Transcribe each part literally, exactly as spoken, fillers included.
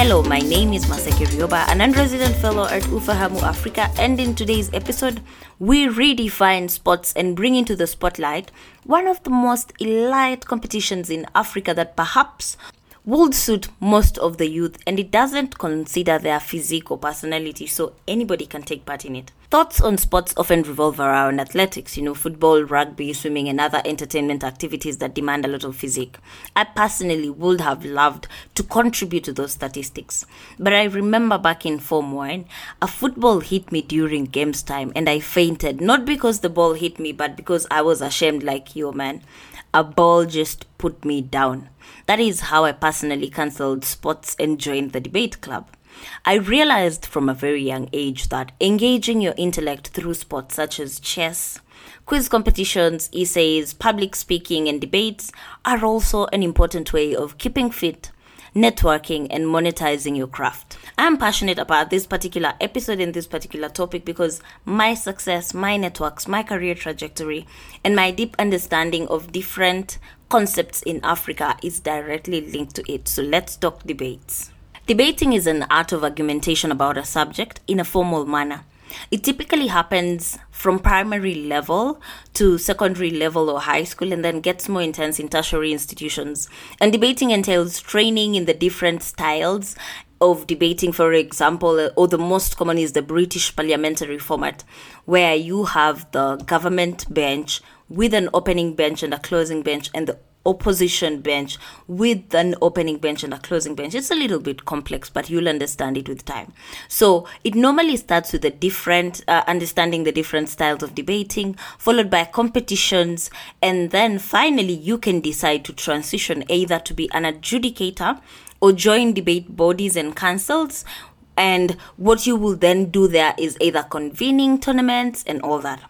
Hello, my name is Maseke Rioba, an non-resident fellow at Ufahamu Africa, and in today's episode, we redefine sports and bring into the spotlight one of the most elite competitions in Africa that perhaps would suit most of the youth, and it doesn't consider their physique or personality, so anybody can take part in it. Thoughts on sports often revolve around athletics, you know, football, rugby, swimming, and other entertainment activities that demand a lot of physique. I personally would have loved to contribute to those statistics, but I remember back in Form one, a football hit me during games time, and I fainted, not because the ball hit me, but because I was ashamed like you, man. A ball just put me down. That is how I personally cancelled sports and joined the debate club. I realized from a very young age that engaging your intellect through sports such as chess, quiz competitions, essays, public speaking, and debates are also an important way of keeping fit, networking, and monetizing your craft. I'm passionate about this particular episode and this particular topic because my success, my networks, my career trajectory, and my deep understanding of different concepts in Africa is directly linked to it. So let's talk debates. Debating is an art of argumentation about a subject in a formal manner. It typically happens from primary level to secondary level or high school and then gets more intense in tertiary institutions. And debating entails training in the different styles of debating. For example, or the most common is the British parliamentary format, where you have the government bench with an opening bench and a closing bench, and the opposition bench with an opening bench and a closing bench. It's a little bit complex, but you'll understand it with time. So it normally starts with a different uh, understanding the different styles of debating, followed by competitions, and then finally you can decide to transition either to be an adjudicator or join debate bodies and councils. And what you will then do there is either convening tournaments and all that.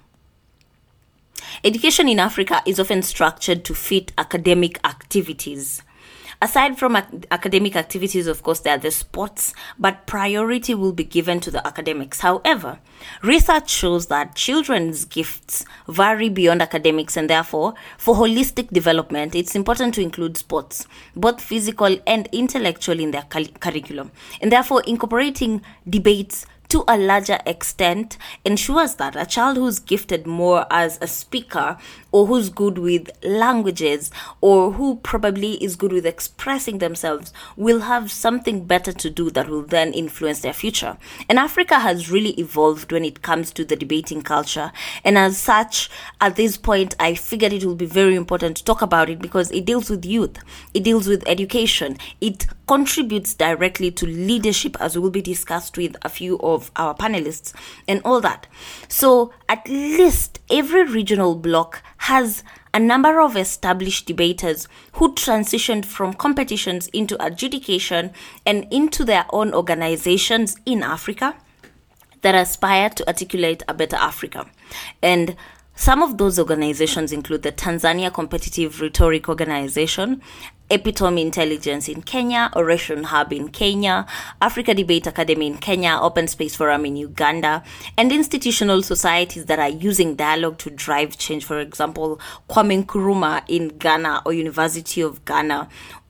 Education in Africa is often structured to fit academic activities. Aside from ac- academic activities, of course, there are the sports, but priority will be given to the academics. However, research shows that children's gifts vary beyond academics, and therefore, for holistic development, it's important to include sports, both physical and intellectual, in their cal- curriculum. And therefore, incorporating debates to a larger extent ensures that a child who's gifted more as a speaker, or who's good with languages, or who probably is good with expressing themselves, will have something better to do that will then influence their future. And Africa has really evolved when it comes to the debating culture. And as such, at this point, I figured it will be very important to talk about it because it deals with youth, it deals with education, it contributes directly to leadership, as will be discussed with a few of our panelists and all that. So at least every regional bloc has a number of established debaters who transitioned from competitions into adjudication and into their own organizations in Africa that aspire to articulate a better Africa. And some of those organizations include the Tanzania Competitive Rhetoric Organization, Epitome Intelligence in Kenya, Oration Hub in Kenya, Africa Debate Academy in Kenya, Open Space Forum in Uganda, and institutional societies that are using dialogue to drive change. For example, Kwame Nkrumah in Ghana, or University of Ghana,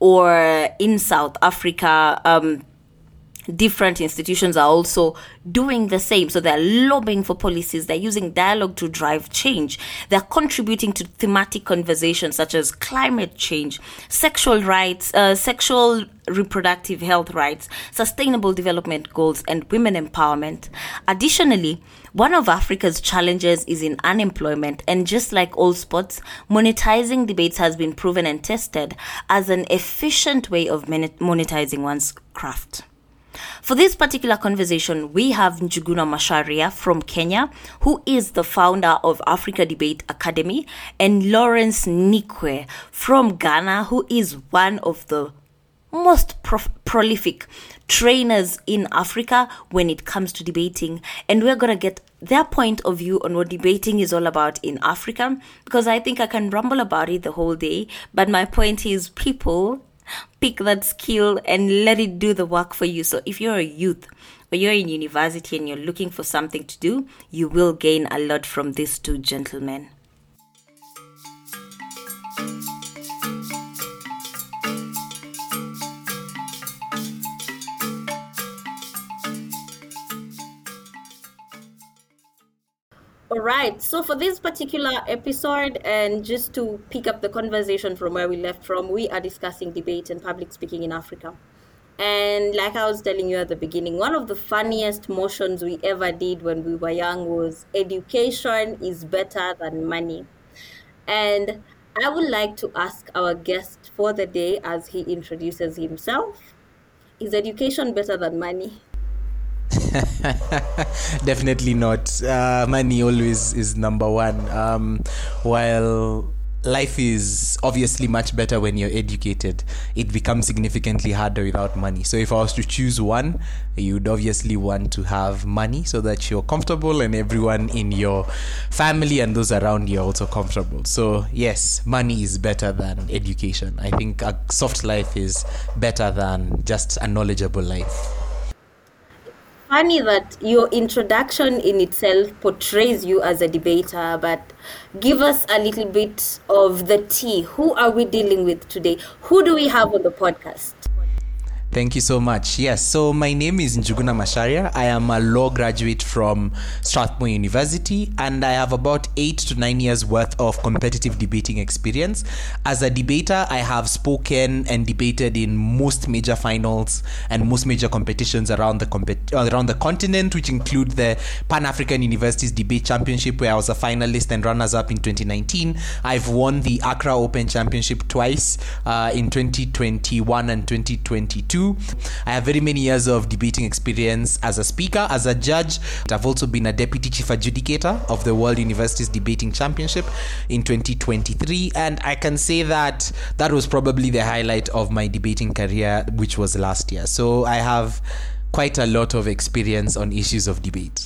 or in South Africa, um, different institutions are also doing the same. So they're lobbying for policies, they're using dialogue to drive change, they're contributing to thematic conversations such as climate change, sexual rights, uh, sexual reproductive health rights, sustainable development goals, and women empowerment. Additionally, one of Africa's challenges is in unemployment, and just like all sports, monetizing debates has been proven and tested as an efficient way of monetizing one's craft. For this particular conversation, we have Njuguna Macharia from Kenya, who is the founder of Africa Debate Academy, and Lawrence Nikwe from Ghana, who is one of the most prof- prolific trainers in Africa when it comes to debating. And we're going to get their point of view on what debating is all about in Africa, because I think I can ramble about it the whole day. But my point is, people, pick that skill and let it do the work for you. So if you're a youth or you're in university and you're looking for something to do, you will gain a lot from these two gentlemen. All right. So for this particular episode, and just to pick up the conversation from where we left from, we are discussing debate and public speaking in Africa. And like I was telling you at the beginning, one of the funniest motions we ever did when we were young was education is better than money. And I would like to ask our guest for the day as he introduces himself, is education better than money? Definitely not. Uh, money always is number one. Um, while life is obviously much better when you're educated, it becomes significantly harder without money. So if I was to choose one, you'd obviously want to have money so that you're comfortable and everyone in your family and those around you are also comfortable. So yes, money is better than education. I think a soft life is better than just a knowledgeable life. Funny that your introduction in itself portrays you as a debater, but give us a little bit of the tea. Who are we dealing with today? Who do we have on the podcast? Thank you so much. Yes, so my name is Njuguna Macharia. I am a law graduate from Strathmore University, and I have about eight to nine years worth of competitive debating experience. As a debater, I have spoken and debated in most major finals and most major competitions around the compet- around the continent, which include the Pan-African Universities Debate Championship, where I was a finalist and runners-up in twenty nineteen. I've won the Accra Open Championship twice uh, in twenty twenty-one and twenty twenty-two. I have very many years of debating experience as a speaker, as a judge. I've also been a deputy chief adjudicator of the World Universities Debating Championship in twenty twenty-three, and I can say that that was probably the highlight of my debating career, which was last year. So I have quite a lot of experience on issues of debate.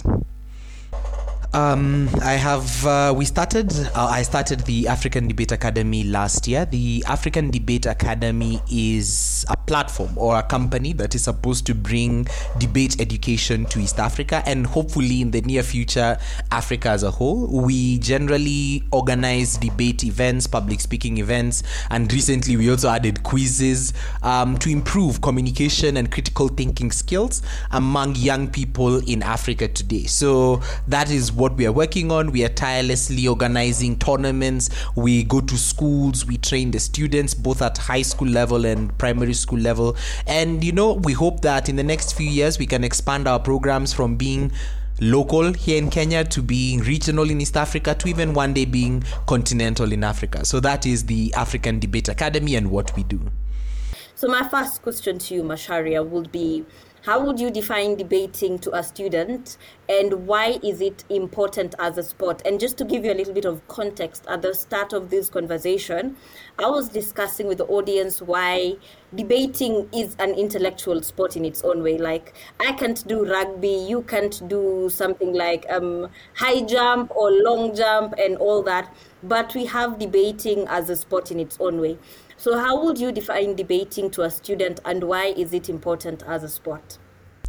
Um, I have, uh, we started, uh, I started the African Debate Academy last year. The African Debate Academy is a platform or a company that is supposed to bring debate education to East Africa and hopefully in the near future, Africa as a whole. We generally organize debate events, public speaking events, and recently we also added quizzes um, to improve communication and critical thinking skills among young people in Africa today. So that is what we are working on. We are tirelessly organizing tournaments. We go to schools. We train the students both at high school level and primary school level. And, you know, we hope that in the next few years we can expand our programs from being local here in Kenya to being regional in East Africa to even one day being continental in Africa. So that is the African Debate Academy and what we do. So my first question to you, Macharia, would be, how would you define debating to a student and why is it important as a sport? And just to give you a little bit of context, at the start of this conversation, I was discussing with the audience why debating is an intellectual sport in its own way. Like, I can't do rugby, you can't do something like um, high jump or long jump and all that, but we have debating as a sport in its own way. So how would you define debating to a student and why is it important as a sport?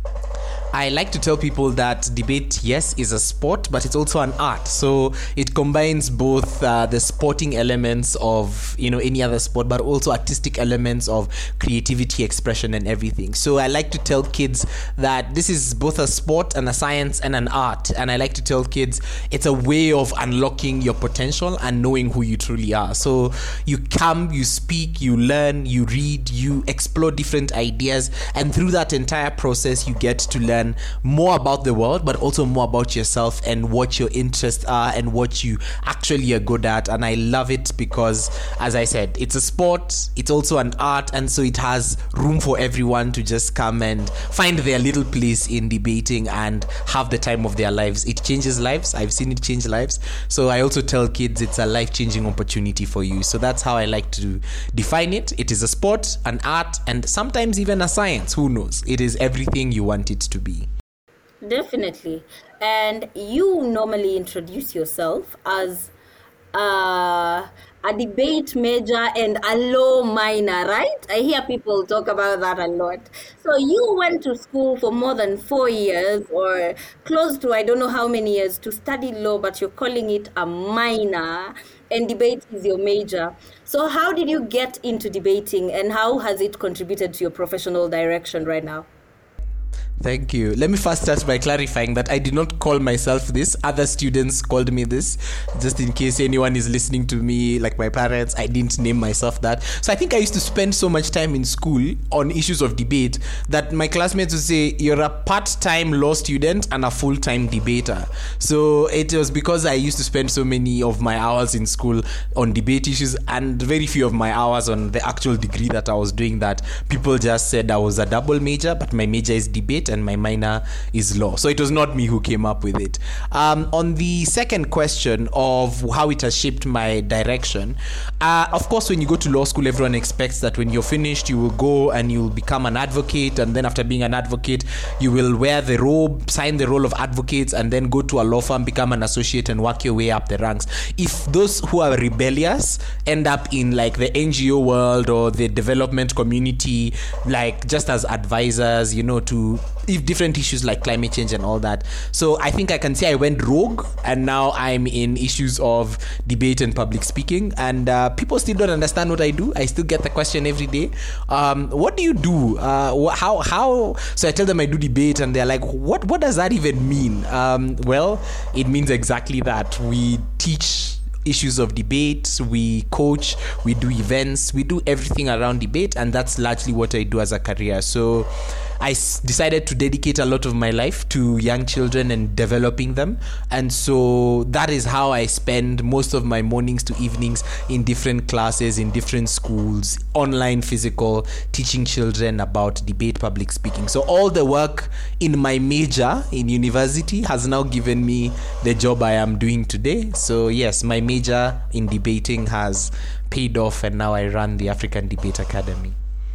I like to tell people that debate, yes, is a sport, but it's also an art. So it combines both uh, the sporting elements of, you know, any other sport, but also artistic elements of creativity, expression, and everything. So I like to tell kids that this is both a sport and a science and an art. And I like to tell kids it's a way of unlocking your potential and knowing who you truly are. So you come, you speak, you learn, you read, you explore different ideas. And through that entire process, you get to learn more about the world, but also more about yourself and what your interests are and what you actually are good at. And I love it because, as I said, it's a sport, it's also an art, and so it has room for everyone to just come and find their little place in debating and have the time of their lives. It changes lives. I've seen it change lives. So I also tell kids it's a life-changing opportunity for you. So that's how I like to define it. It is a sport, an art, and sometimes even a science. Who knows? It is everything you want it to be. Definitely. And you normally introduce yourself as uh, a debate major and a law minor, right? I hear people talk about that a lot. So you went to school for more than four years or close to I don't know how many years to study law, but you're calling it a minor and debate is your major. So how did you get into debating and how has it contributed to your professional direction right now? Thank you. Let me first start by clarifying that I did not call myself this. Other students called me this. Just in case anyone is listening to me, like my parents, I didn't name myself that. So I think I used to spend so much time in school on issues of debate that my classmates would say, you're a part-time law student and a full-time debater. So it was because I used to spend so many of my hours in school on debate issues and very few of my hours on the actual degree that I was doing that people just said I was a double major, but my major is debate and my minor is law. So it was not me who came up with it. Um, on the second question of how it has shaped my direction, uh, of course, when you go to law school, everyone expects that when you're finished, you will go and you'll become an advocate. And then after being an advocate, you will wear the robe, sign the role of advocates, and then go to a law firm, become an associate, and work your way up the ranks. If those who are rebellious end up in like the N G O world or the development community, like just as advisors, you know, to if different issues like climate change and all that. So I think I can say I went rogue and now I'm in issues of debate and public speaking, and uh, people still don't understand what I do. I still get the question every day, um, what do you do? Uh, how how so I tell them I do debate and they're like, what what does that even mean? Um, well, it means exactly that. We teach issues of debate, we coach, we do events, we do everything around debate, and that's largely what I do as a career. So I s- decided to dedicate a lot of my life to young children and developing them, and so that is how I spend most of my mornings to evenings in different classes, in different schools, online, physical, teaching children about debate, public speaking. So all the work in my major in university has now given me the job I am doing today. So yes, my major in debating has paid off, and now I run the African Debate Academy.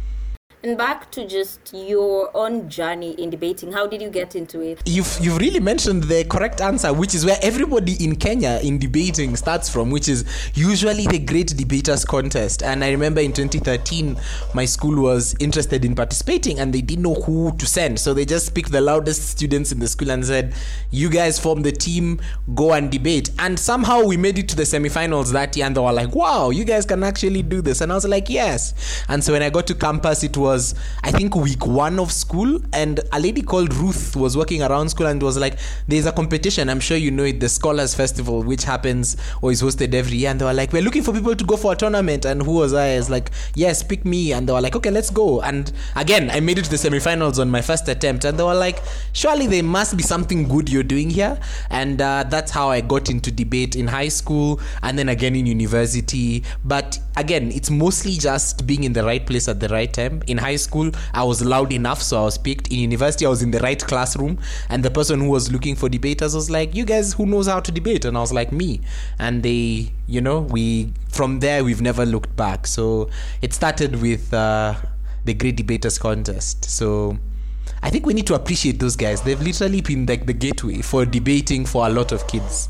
And back to just your own journey in debating, how did you get into it? You've you've really mentioned the correct answer, which is where everybody in Kenya in debating starts from, which is usually the Great Debaters Contest. And I remember in twenty thirteen, my school was interested in participating and they didn't know who to send. So they just picked the loudest students in the school and said, you guys form the team, go and debate. And somehow we made it to the semifinals that year and they were like, wow, you guys can actually do this. And I was like, yes. And so when I got to campus, it was Was, I think, week one of school, and a lady called Ruth was working around school and was like, there's a competition, I'm sure you know it, the Scholars Festival, which happens or is hosted every year. And they were like, we're looking for people to go for a tournament. And who was I? I was like, yes, pick me. And they were like, okay, let's go. And again, I made it to the semifinals on my first attempt. And they were like, surely there must be something good you're doing here. And uh, that's how I got into debate in high school and then again in university. But again, it's mostly just being in the right place at the right time. In high school, I was loud enough, so I was picked. In university, I was in the right classroom, and the person who was looking for debaters was like, you guys, who knows how to debate? And I was like, me. And they, you know, we, from there, we've never looked back. So it started with uh, the Great Debaters Contest. So I think we need to appreciate those guys. They've literally been like the gateway for debating for a lot of kids.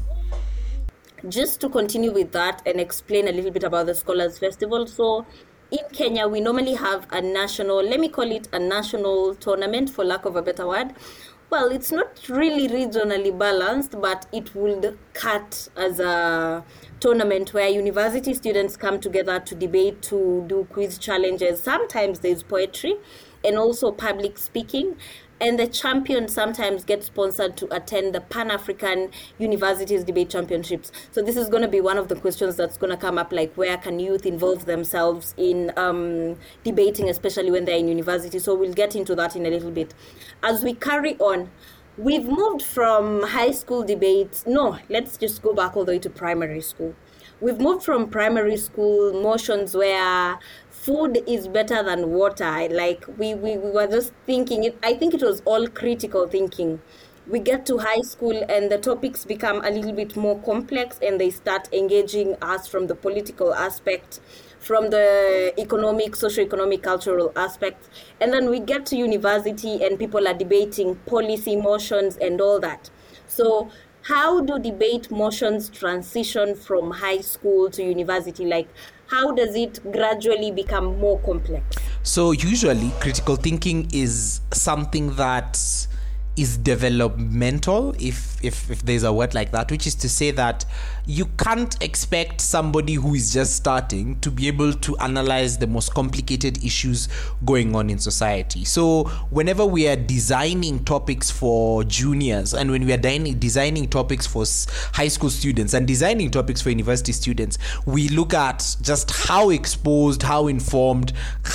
Just to continue with that and explain a little bit about the Scholars Festival. So in Kenya, we normally have a national, let me call it a national tournament, for lack of a better word. Well, it's not really regionally balanced, but it would cut as a tournament where university students come together to debate, to do quiz challenges. Sometimes there's poetry and also public speaking. And the champion sometimes gets sponsored to attend the Pan-African Universities Debate Championships. So this is going to be one of the questions that's going to come up, like where can youth involve themselves in um, debating, especially when they're in university. So we'll get into that in a little bit. As we carry on, we've moved from high school debates. No, let's just go back all the way to primary school. We've moved from primary school motions where food is better than water. Like we, we, we were just thinking it. I think it was all critical thinking. We get to high school and the topics become a little bit more complex and they start engaging us from the political aspect, from the economic, socio-economic, cultural aspect. And then we get to university and people are debating policy motions and all that. So how do debate motions transition from high school to university? Like, how does it gradually become more complex? So usually critical thinking is something that is developmental, if, if if there's a word like that, which is to say that you can't expect somebody who is just starting to be able to analyze the most complicated issues going on in society. So whenever we are designing topics for juniors, and when we are designing, designing topics for high school students and designing topics for university students, we look at just how exposed, how informed,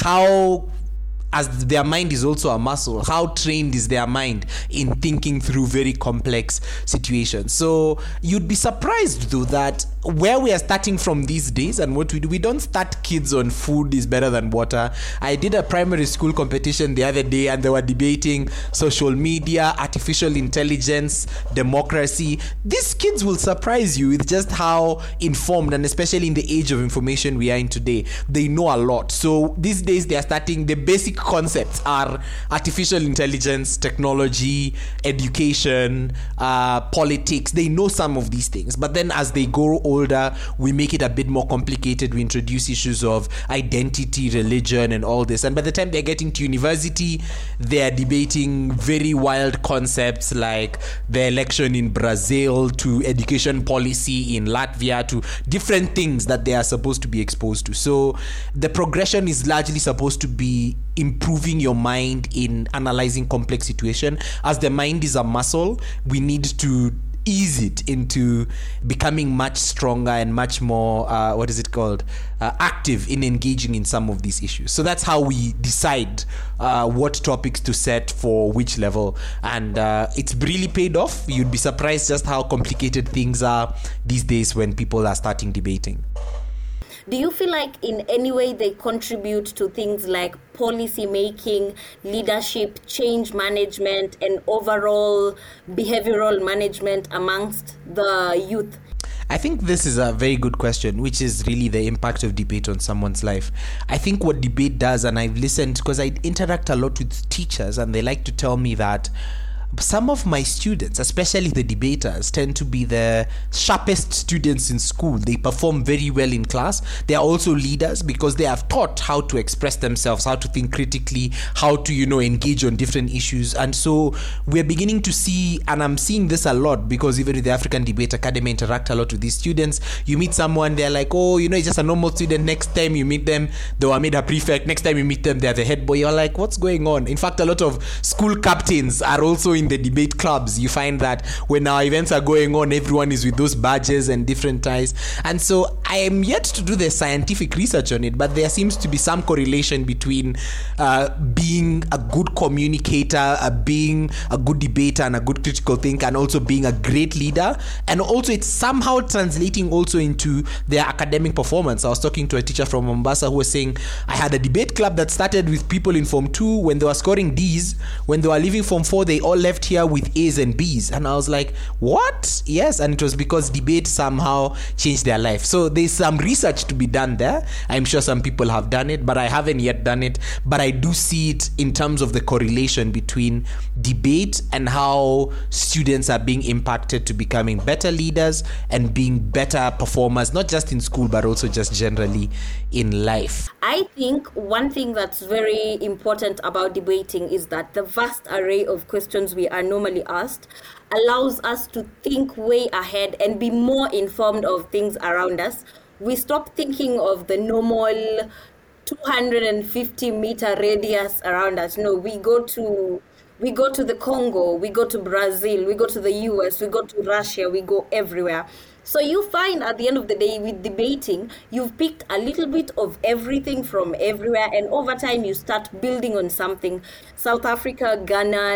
how, as their mind is also a muscle, how trained is their mind in thinking through very complex situations. So you'd be surprised though that where we are starting from these days and what we do, we don't start kids on food is better than water. I did a primary school competition the other day and they were debating social media, artificial intelligence, democracy. These kids will surprise you with just how informed, and especially in the age of information we are in today, they know a lot. So these days they are starting, the basic concepts are artificial intelligence, technology, education, uh, politics. They know some of these things, but then as they grow older, we make it a bit more complicated. We introduce issues of identity, religion, and all this. And by the time they're getting to university, they're debating very wild concepts like the election in Brazil, to education policy in Latvia, to different things that they are supposed to be exposed to. So the progression is largely supposed to be improving your mind in analyzing complex situation. As the mind is a muscle, we need to ease it into becoming much stronger and much more uh, what is it called uh, active in engaging in some of these issues. So that's how we decide uh, what topics to set for which level, and uh, it's really paid off. You'd be surprised just how complicated things are these days when people are starting debating. Do you feel like in any way they contribute to things like policy making, leadership, change management, and overall behavioral management amongst the youth? I think this is a very good question, which is really the impact of debate on someone's life. I think what debate does, and I've listened because I interact a lot with teachers, and they like to tell me that some of my students, especially the debaters, tend to be the sharpest students in school. They perform very well in class. They are also leaders because they have taught how to express themselves, how to think critically, how to, you know, engage on different issues. And so we're beginning to see, and I'm seeing this a lot because even with the African Debate Academy, I interact a lot with these students. You meet someone, they're like, oh, you know, it's just a normal student. Next time you meet them, they were made a prefect. Next time you meet them, they're the head boy. You're like, what's going on? In fact, a lot of school captains are also in the debate clubs. You find that when our events are going on, everyone is with those badges and different ties. And so I am yet to do the scientific research on it, but there seems to be some correlation between uh, being a good communicator, uh, being a good debater and a good critical thinker, and also being a great leader. And also it's somehow translating also into their academic performance. I was talking to a teacher from Mombasa who was saying, I had a debate club that started with people in Form two. When they were scoring D's, when they were leaving Form four, they all left here with A's and B's. And I was like, what? Yes. And it was because debate somehow changed their life. So there's some research to be done there. I'm sure some people have done it, but I haven't yet done it. But I do see it in terms of the correlation between debate and how students are being impacted to becoming better leaders and being better performers, not just in school, but also just generally in life. I think one thing that's very important about debating is that the vast array of questions we are normally asked allows us to think way ahead and be more informed of things around us. We stop thinking of the normal two hundred fifty meter radius around us. No, we go to we go to the Congo, we go to Brazil, we go to the U S, we go to Russia, we go everywhere. So you find at the end of the day with debating, you've picked a little bit of everything from everywhere, and over time you start building on something. South Africa, Ghana,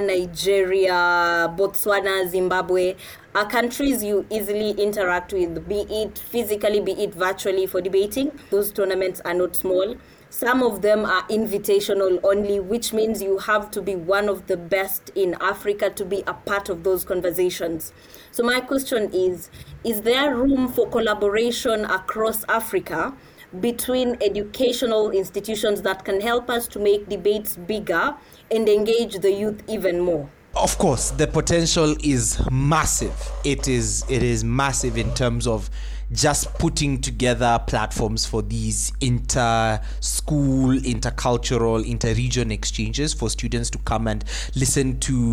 Nigeria, Botswana, Zimbabwe are countries you easily interact with, be it physically, be it virtually for debating. Those tournaments are not small. Some of them are invitational only, which means you have to be one of the best in Africa to be a part of those conversations. So my question is, is there room for collaboration across Africa between educational institutions that can help us to make debates bigger and engage the youth even more? Of course, the potential is massive. It is it is massive in terms of just putting together platforms for these inter-school, intercultural, inter-region exchanges for students to come and listen to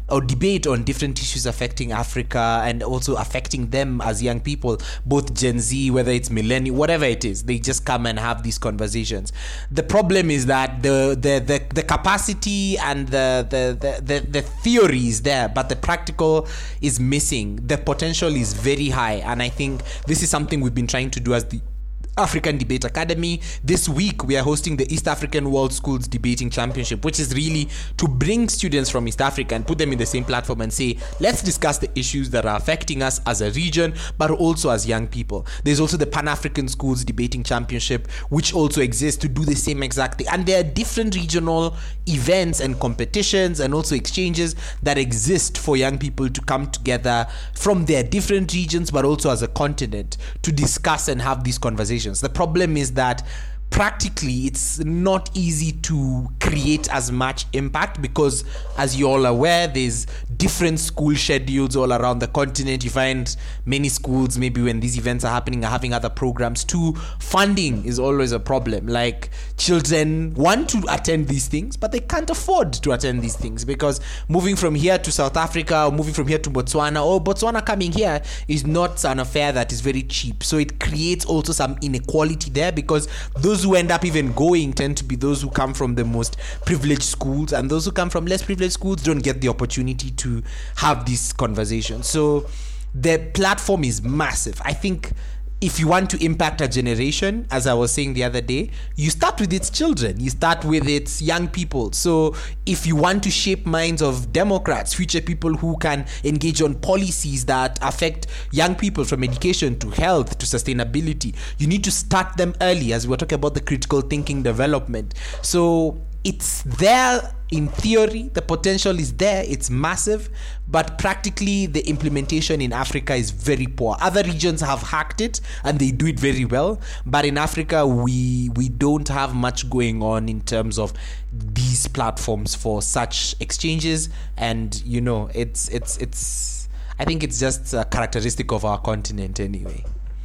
or debate on different issues affecting Africa and also affecting them as young people, both Gen Z, whether it's millennial, whatever it is, they just come and have these conversations. The problem is that the the the, the capacity and the the, the the the theory is there, but the practical is missing. The potential is very high, and I think this is something we've been trying to do as the African Debate Academy. This week we are hosting the East African World Schools Debating Championship, which is really to bring students from East Africa and put them in the same platform and say, let's discuss the issues that are affecting us as a region, but also as young people. There's also the Pan-African Schools Debating Championship, which also exists to do the same exact thing. And there are different regional events and competitions and also exchanges that exist for young people to come together from their different regions, but also as a continent, to discuss and have these conversations. The problem is that practically it's not easy to create as much impact because, as you're all aware, there's different school schedules all around the continent. You find many schools, maybe when these events are happening, are having other programs too. Funding is always a problem. Like, children want to attend these things, but they can't afford to attend these things because moving from here to South Africa or moving from here to Botswana, or Botswana coming here, is not an affair that is very cheap. So it creates also some inequality there, because those who end up even going tend to be those who come from the most privileged schools, and those who come from less privileged schools don't get the opportunity to have these conversations. So the platform is massive. I think if you want to impact a generation, as I was saying the other day, you start with its children, you start with its young people. So if you want to shape minds of Democrats, future people who can engage on policies that affect young people, from education to health to sustainability, you need to start them early, as we were talking about the critical thinking development. So it's there in theory, the potential is there, it's massive, but practically the implementation in Africa is very poor. Other regions have hacked it and they do it very well, but in Africa we we don't have much going on in terms of these platforms for such exchanges. And you know, it's it's it's I think it's just a characteristic of our continent anyway.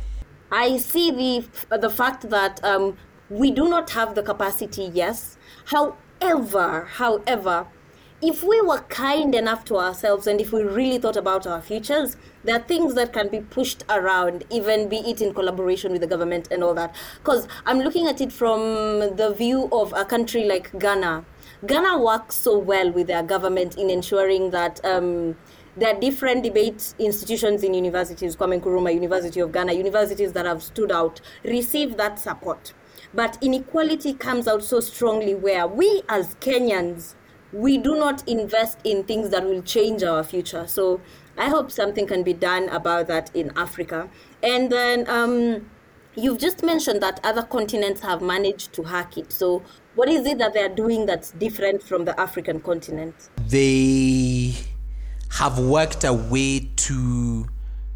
I see the the fact that um, we do not have the capacity, yes. However, however, if we were kind enough to ourselves and if we really thought about our futures, there are things that can be pushed around, even be it in collaboration with the government and all that. Because I'm looking at it from the view of a country like Ghana. Ghana works so well with their government in ensuring that um, there are different debate institutions in universities, Kwame Nkrumah, University of Ghana, universities that have stood out, receive that support. But inequality comes out so strongly where we as Kenyans, we do not invest in things that will change our future. So I hope something can be done about that in Africa. And then um, you've just mentioned that other continents have managed to hack it. So what is it that they're doing that's different from the African continent? They have worked a way to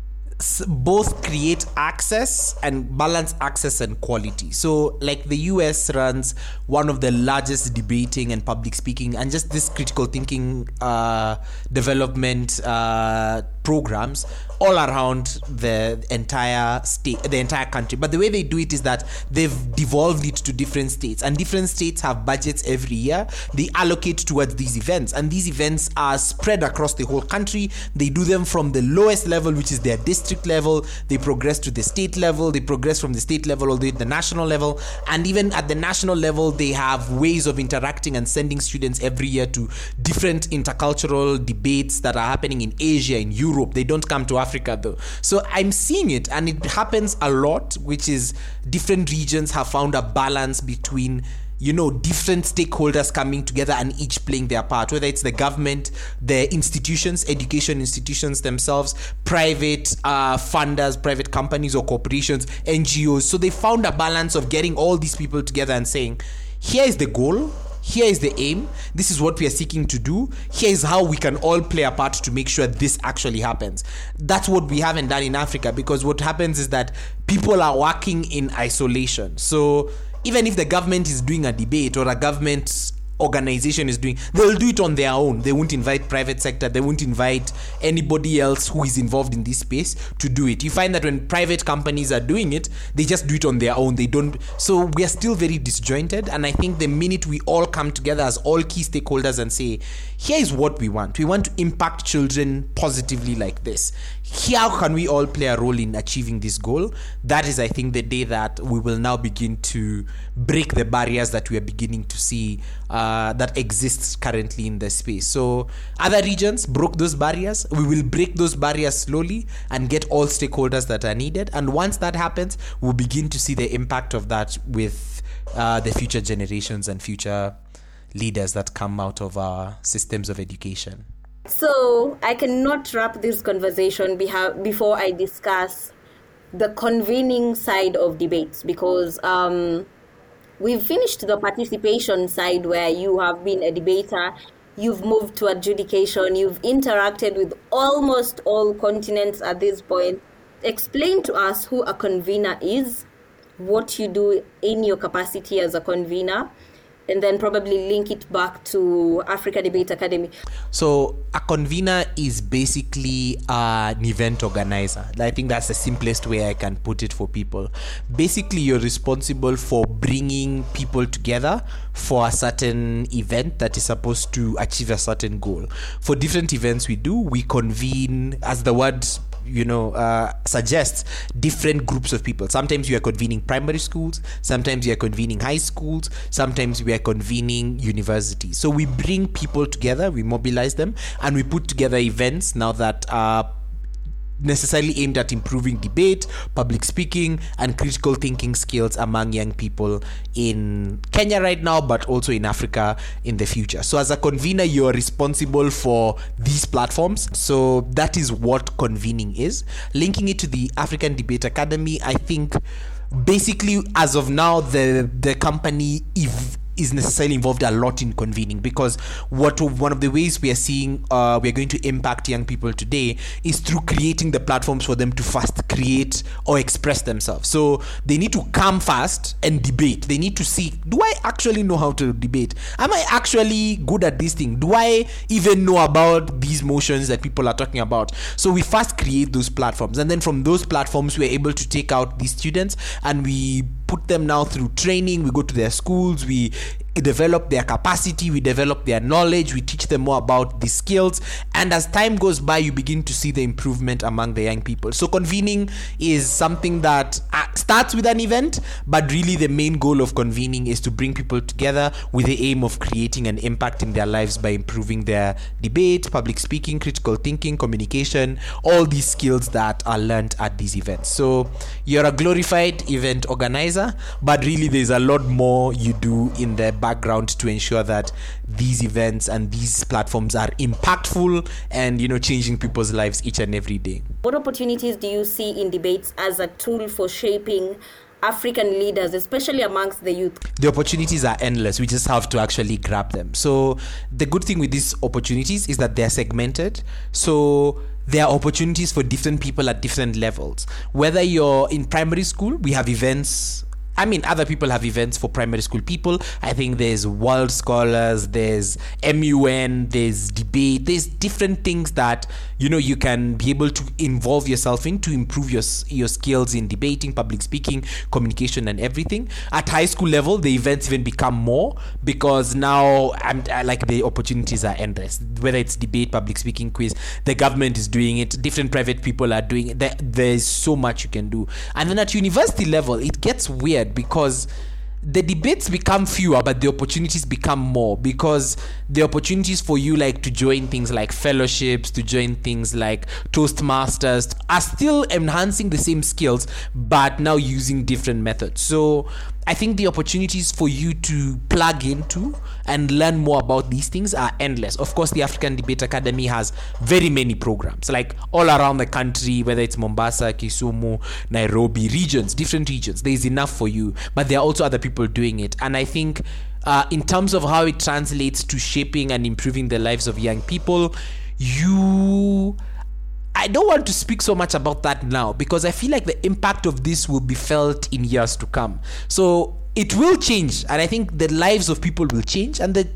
both create access and balance access and quality. So like the U S runs one of the largest debating and public speaking and just this critical thinking uh, development uh, programs all around the entire state, the entire country. But the way they do it is that they've devolved it to different states, and different states have budgets every year. They allocate towards these events, and these events are spread across the whole country. They do them from the lowest level, which is their district level. They progress to the state level. They progress from the state level all the way to the national level. And even at the national level, they have ways of interacting and sending students every year to different intercultural debates that are happening in Asia, in Europe. They don't come to Africa though. So I'm seeing it, and it happens a lot, which is different regions have found a balance between, you know, different stakeholders coming together and each playing their part, whether it's the government, the institutions, education institutions themselves, private uh, funders, private companies or corporations, N G Os. So they found a balance of getting all these people together and saying, here is the goal, here is the aim, this is what we are seeking to do, here is how we can all play a part to make sure this actually happens. That's what we haven't done in Africa, because what happens is that people are working in isolation. So even if the government is doing a debate or a government organization is doing, they'll do it on their own. They won't invite private sector, they won't invite anybody else who is involved in this space to do it. You find that when private companies are doing it, they just do it on their own. They don't. So we are still very disjointed, and I think the minute we all come together as all key stakeholders and say, here is what we want, we want to impact children positively like this, how can we all play a role in achieving this goal, that is, I think, the day that we will now begin to break the barriers that we are beginning to see uh, that exists currently in the space. So other regions broke those barriers. We will break those barriers slowly and get all stakeholders that are needed. And once that happens, we'll begin to see the impact of that with uh, the future generations and future leaders that come out of our systems of education. So I cannot wrap this conversation beha- before I discuss the convening side of debates, because um, we've finished the participation side where you have been a debater, you've moved to adjudication, you've interacted with almost all continents at this point. Explain to us who a convener is, what you do in your capacity as a convener, and then probably link it back to Africa Debate Academy. So a convener is basically uh, an event organizer. I think that's the simplest way I can put it for people. Basically, you're responsible for bringing people together for a certain event that is supposed to achieve a certain goal. For different events we do, we convene, as the word you know, uh, suggests, different groups of people. Sometimes we are convening primary schools, sometimes we are convening high schools, sometimes we are convening universities. So we bring people together, we mobilize them, and we put together events now that are necessarily aimed at improving debate, public speaking, and critical thinking skills among young people in Kenya right now, but also in Africa in the future. So as a convener, you are responsible for these platforms. So that is what convening is. Linking it to the African Debate Academy, I think basically as of now, the, the company ev- is necessarily involved a lot in convening, because what one of the ways we are seeing uh, we are going to impact young people today is through creating the platforms for them to first create or express themselves. So they need to come first and debate. They need to see, do I actually know how to debate? Am I actually good at this thing? Do I even know about these motions that people are talking about? So we first create those platforms, and then from those platforms we're able to take out these students and we put them now through training. We go to their schools, we develop their capacity, we develop their knowledge, we teach them more about the skills, and as time goes by you begin to see the improvement among the young people. So convening is something that uh, starts with an event, but really the main goal of convening is to bring people together with the aim of creating an impact in their lives by improving their debate, public speaking, critical thinking, communication, all these skills that are learned at these events. So you're a glorified event organizer, but really there's a lot more you do in the background to ensure that these events and these platforms are impactful and, you know, changing people's lives each and every day. What opportunities do you see in debates as a tool for shaping African leaders, especially amongst the youth? The opportunities are endless. We just have to actually grab them. So the good thing with these opportunities is that they're segmented. So there are opportunities for different people at different levels. Whether you're in primary school, we have events. I mean, other people have events for primary school people. I think there's World Scholars, there's M U N, there's debate, there's different things that, you know, you can be able to involve yourself in to improve your your skills in debating, public speaking, communication, and everything. At high school level, the events even become more because now, I'm, I like the opportunities are endless. Whether it's debate, public speaking, quiz, the government is doing it, different private people are doing it. There, there's so much you can do. And then at university level, it gets weird because the debates become fewer, but the opportunities become more, because the opportunities for you, like to join things like fellowships, to join things like Toastmasters, are still enhancing the same skills, but now using different methods. So I think the opportunities for you to plug into and learn more about these things are endless. Of course, the African Debate Academy has very many programs, like all around the country, whether it's Mombasa, Kisumu, Nairobi, regions, different regions. There's enough for you, but there are also other people doing it. And I think uh, in terms of how it translates to shaping and improving the lives of young people, you... I don't want to speak so much about that now because I feel like the impact of this will be felt in years to come. So it will change, and I think the lives of people will change, and the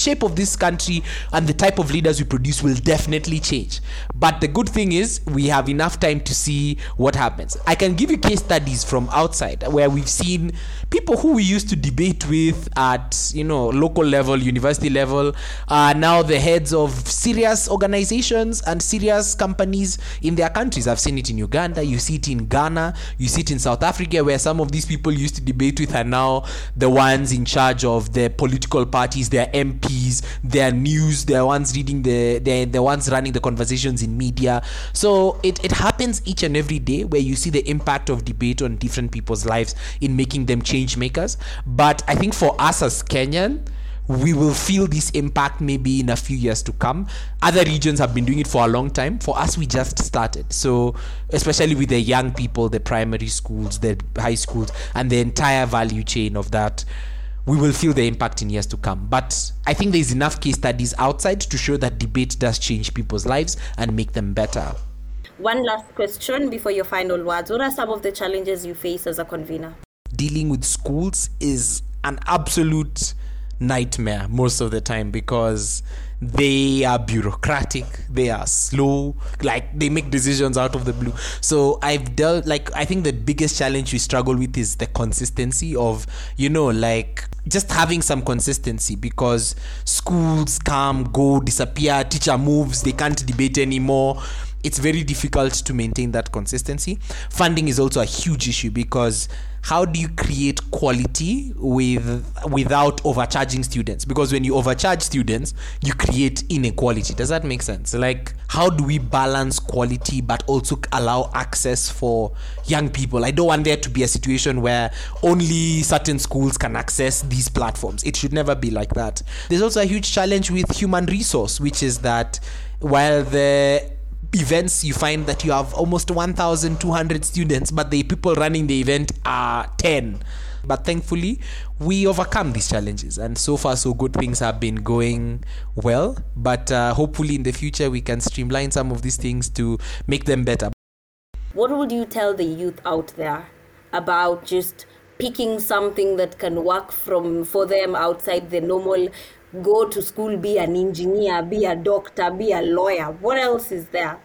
shape of this country and the type of leaders we produce will definitely change. But the good thing is we have enough time to see what happens. I can give you case studies from outside where we've seen people who we used to debate with at, you know, local level, university level, are now the heads of serious organizations and serious companies in their countries. I've seen it in Uganda, you see it in Ghana, you see it in South Africa, where some of these people used to debate with are now the ones in charge of the political parties, their M Ps, their news, they're ones reading the, they're the ones running the conversations in media. So it, it happens each and every day where you see the impact of debate on different people's lives in making them change makers. But I think for us as Kenyan, we will feel this impact maybe in a few years to come. Other regions have been doing it for a long time. For us, we just started. So especially with the young people, the primary schools, the high schools, and the entire value chain of that, we will feel the impact in years to come. But I think there's enough case studies outside to show that debate does change people's lives and make them better. One last question before your final words. What are some of the challenges you face as a convener? Dealing with schools is an absolute nightmare most of the time because they are bureaucratic, they are slow, like they make decisions out of the blue. So I've dealt, like, I think the biggest challenge we struggle with is the consistency of, you know, like just having some consistency, because schools come, go, disappear, teacher moves, they can't debate anymore. It's very difficult to maintain that consistency. Funding is also a huge issue, because how do you create quality with without overcharging students? Because when you overcharge students, you create inequality. Does that make sense? Like, how do we balance quality but also allow access for young people? I don't want there to be a situation where only certain schools can access these platforms. It should never be like that. There's also a huge challenge with human resource, which is that while the events, you find that you have almost one thousand two hundred students, but the people running the event are ten. But thankfully, we overcome these challenges, and so far so good. Things have been going well, but uh, hopefully in the future we can streamline some of these things to make them better. What would you tell the youth out there about just picking something that can work from for them outside the normal go to school, be an engineer, be a doctor, be a lawyer? What else is there?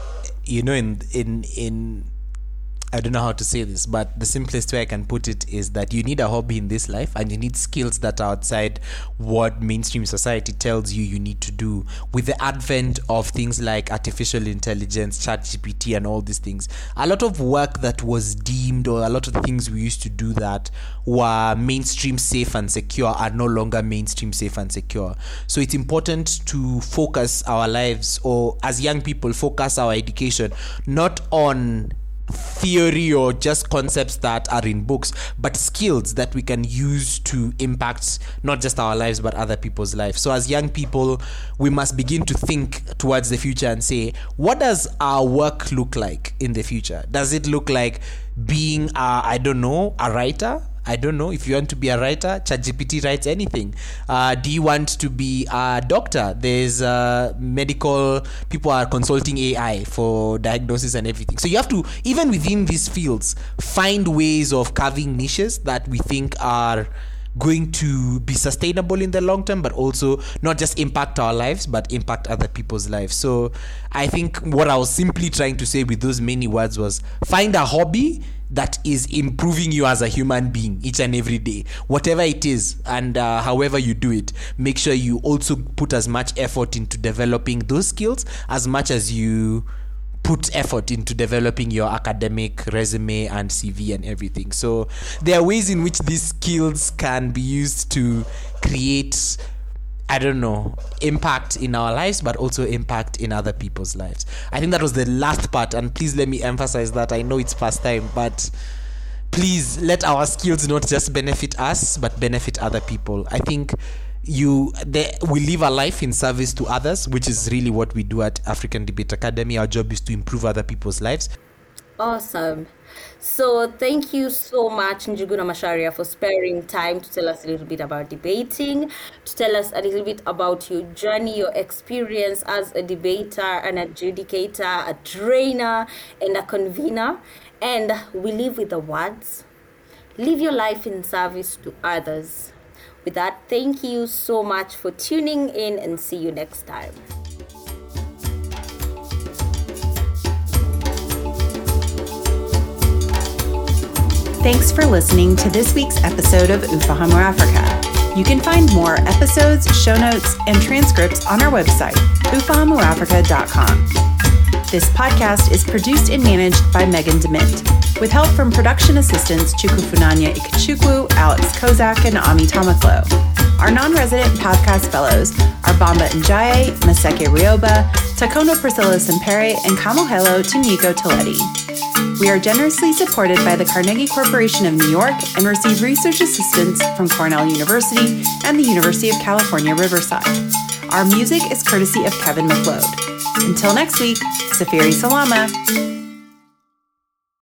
You know, in in in I don't know how to say this, but the simplest way I can put it is that you need a hobby in this life, and you need skills that are outside what mainstream society tells you you need to do. With the advent of things like artificial intelligence, ChatGPT, and all these things, a lot of work that was deemed, or a lot of the things we used to do that were mainstream safe and secure, are no longer mainstream safe and secure. So it's important to focus our lives, or as young people, focus our education not on theory or just concepts that are in books, but skills that we can use to impact not just our lives but other people's lives. So as young people, we must begin to think towards the future and say, what does our work look like in the future? Does it look like being a, I don't know, a writer? I don't know. If you want to be a writer, ChatGPT writes anything. Uh, do you want to be a doctor? There's uh, medical, people are consulting A I for diagnosis and everything. So you have to, even within these fields, find ways of carving niches that we think are going to be sustainable in the long term, but also not just impact our lives, but impact other people's lives. So I think what I was simply trying to say with those many words was, find a hobby that is improving you as a human being each and every day, whatever it is, and uh, however you do it. Make sure you also put as much effort into developing those skills as much as you put effort into developing your academic resume and C V and everything. So there are ways in which these skills can be used to create, I don't know, impact in our lives, but also impact in other people's lives. I think that was the last part, and please let me emphasize that. I know it's past time, but please let our skills not just benefit us, but benefit other people. I think you they, we live a life in service to others, which is really what we do at African Debate Academy. Our job is to improve other people's lives. Awesome. So thank you so much, Njuguna Macharia, for sparing time to tell us a little bit about debating, to tell us a little bit about your journey, your experience as a debater, an adjudicator, a trainer, and a convener. And we leave with the words, live your life in service to others. With that, thank you so much for tuning in and see you next time. Thanks for listening to this week's episode of Ufahamu Africa. You can find more episodes, show notes, and transcripts on our website, ufahamu africa dot com. This podcast is produced and managed by Megan DeMint, with help from production assistants Chukwufunanya Ikechukwu, Alex Kozak, and Ami Tamaklo. Our non-resident podcast fellows are Bamba Njaye, Maseke Rioba, Takono Priscilla Sempere, and Kamohelo Tuniko Toledi. We are generously supported by the Carnegie Corporation of New York and receive research assistance from Cornell University and the University of California, Riverside. Our music is courtesy of Kevin MacLeod. Until next week, Safiri Salama.